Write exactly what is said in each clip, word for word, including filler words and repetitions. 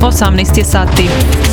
osamnaest je sati.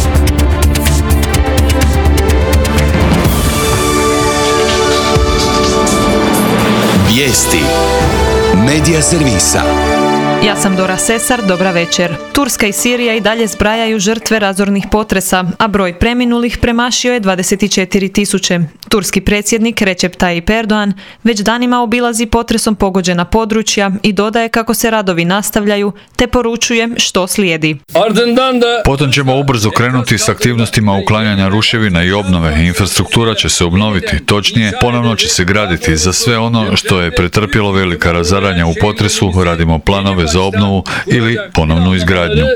Vijesti Medija servisa. Ja sam Dora Sesar, dobra večer. Turska i Sirija i dalje zbrajaju žrtve razornih potresa, a broj preminulih premašio je dvadeset četiri tisuće. Turski predsjednik Recep Tayyip Erdogan već danima obilazi potresom pogođena područja i dodaje kako se radovi nastavljaju, te poručuje što slijedi. Potom ćemo ubrzo krenuti s aktivnostima uklanjanja ruševina i obnove. Infrastruktura će se obnoviti, točnije, ponovno će se graditi. Za sve ono što je pretrpjelo velika razaranja u potresu, radimo planove za obnovu ili ponovnu izgradnju.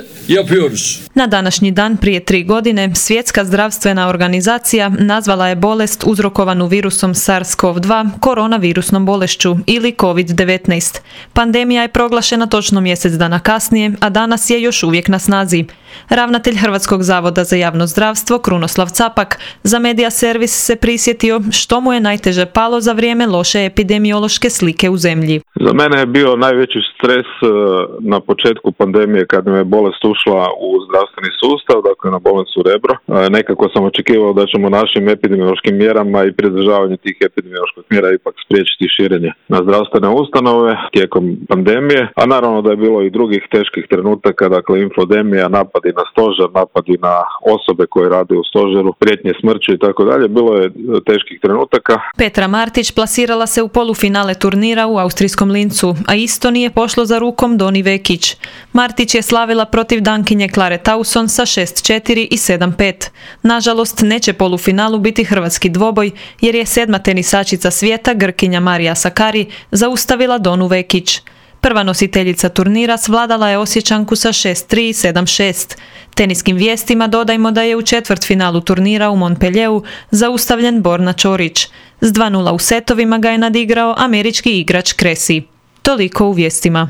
Na današnji dan prije tri godine Svjetska zdravstvena organizacija nazvala je bolest uzrokovanu virusom SARS-CoV dva koronavirusnom bolešću ili kovid devetnaest. Pandemija je proglašena točno mjesec dana kasnije, a danas je još uvijek na snazi. Ravnatelj Hrvatskog zavoda za javno zdravstvo Krunoslav Capak za Medija servis se prisjetio što mu je najteže palo za vrijeme loše epidemiološke slike u zemlji. Za mene je bio najveći stres na početku pandemije kad me je bolest ušla u zdravstveni sustav, dakle na bolnicu Rebro. Nekako sam očekivao da ćemo našim epidemiološkim mjerama i pridržavanju tih epidemioloških mjera ipak spriječiti širenje na zdravstvene ustanove tijekom pandemije, a naravno da je bilo i drugih teških trenutaka, dakle infodemija, napadi na stožer, napadi na osobe koje rade u stožeru, prijetnje smrću i tako dalje. Bilo je teških trenutaka. Petra Martić plasirala se u polufinale turnira u austrijskom Lincu, a isto nije pošlo za rukom Doni Vekić. Martić je slavila protiv dankinje Klare Tauson sa šest četiri i sedam pet. Nažalost, neće polufinalu biti hrvatski dvoboj, jer je sedma tenisačica svijeta, Grkinja Marija Sakari, zaustavila Donu Vekić. Prva nositeljica turnira svladala je Osječanku sa šest tri i sedam šest. Teniskim vijestima dodajmo da je u četvrtfinalu turnira u Montpellieru zaustavljen Borna Čorić. S dva nula u setovima ga je nadigrao američki igrač Cressy. Toliko u vijestima.